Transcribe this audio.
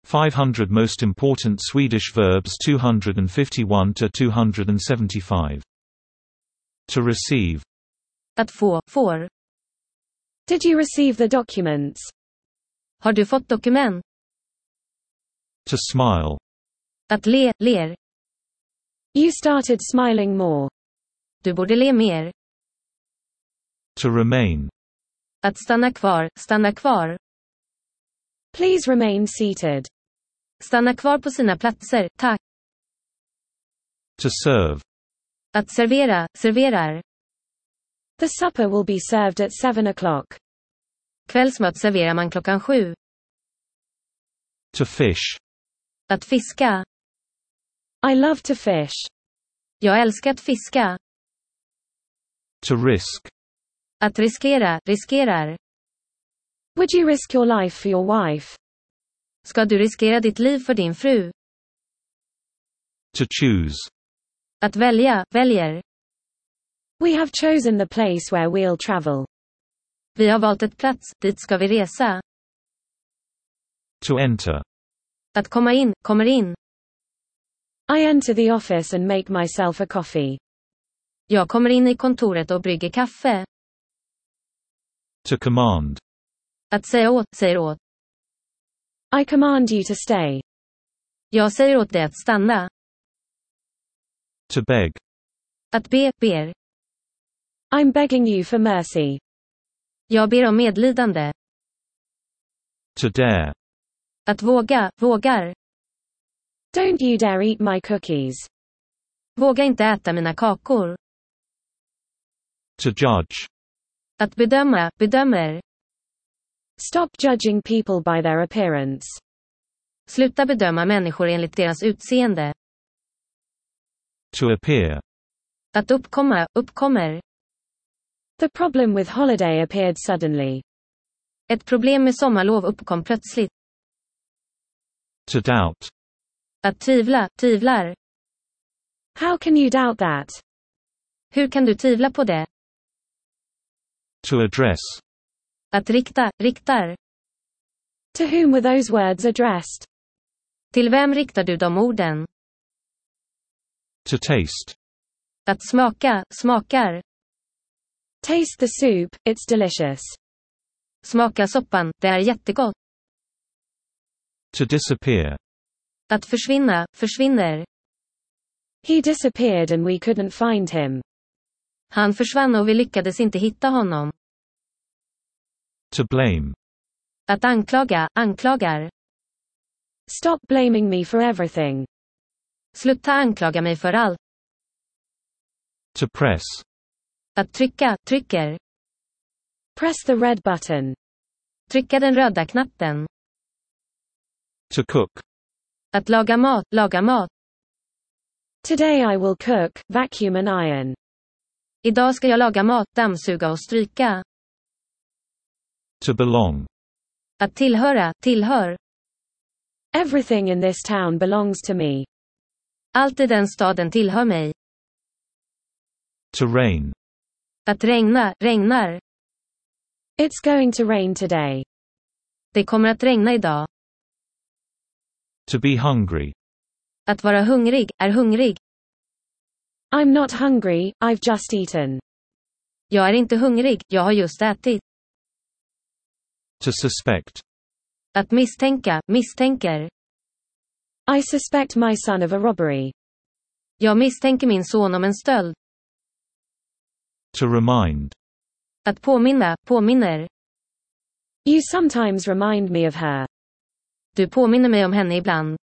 500 Most Important Swedish Verbs 251 to 275. To receive. Att få, får. Did you receive the documents? Har du fått dokument? To smile. Att le, ler. You started smiling more. Du borde le mer. To remain. Att stanna kvar, stanna kvar. Please remain seated. Stanna kvar på sina platser, tack. To serve. Att servera, serverar. The supper will be served at 7 o'clock. Kvällsmat serverar man 7. To fish. Att fiska. I love to fish. Jag älskar att fiska. To risk. Att riskera, riskerar. Would you risk your life for your wife? Ska du riskera ditt liv för din fru? To choose. Att välja, väljer. We have chosen the place where we'll travel. Vi har valt ett plats, dit ska vi resa. To enter. Att komma in, kommer in. I enter the office and make myself a coffee. Jag kommer in i kontoret och brygger kaffe. To command. Att säga åt, säger åt. I command you to stay. Jag säger åt dig att stanna. To beg. Att be, ber. I'm begging you for mercy. Jag ber om medlidande. To dare. Att våga, vågar. Don't you dare eat my cookies. Våga inte äta mina kakor. To judge. Att bedöma, bedömer. Stop judging people by their appearance. Sluta bedöma människor enligt deras utseende. To appear. Att uppkomma, uppkommer. The problem with holiday appeared suddenly. Ett problem med sommarlov uppkom plötsligt. To doubt. Att tvivla, tvivlar. How can you doubt that? Hur kan du tvivla på det? To address. Att rikta, riktar. To whom were those words addressed? Till vem riktar du de orden? To taste. Att smaka, smakar. Taste the soup, it's delicious. Smaka soppan, det är jättegott. To disappear. Att försvinna, försvinner. He disappeared and we couldn't find him. Han försvann och vi lyckades inte hitta honom. To blame. Att anklaga, anklagar. Stop blaming me for everything. Sluta anklaga mig för allt. To press. Att trycka, trycker. Press the red button. Trycka den röda knappen. To cook. Att laga mat, laga mat. Today I will cook, vacuum and iron. Idag ska jag laga mat, dammsuga och stryka. To belong. Att tillhöra, tillhör. Everything in this town belongs to me. Allt i den staden tillhör mig. To rain. Att regna, regnar. It's going to rain today. Det kommer att regna idag. To be hungry. Att vara hungrig, är hungrig. I'm not hungry, I've just eaten. Jag är inte hungrig, jag har just ätit. To suspect. Att misstänka, misstänker. I suspect my son of a robbery. Jag misstänker min son om en stöld. To remind. Att påminna, påminner. You sometimes remind me of her. Du påminner mig om henne ibland.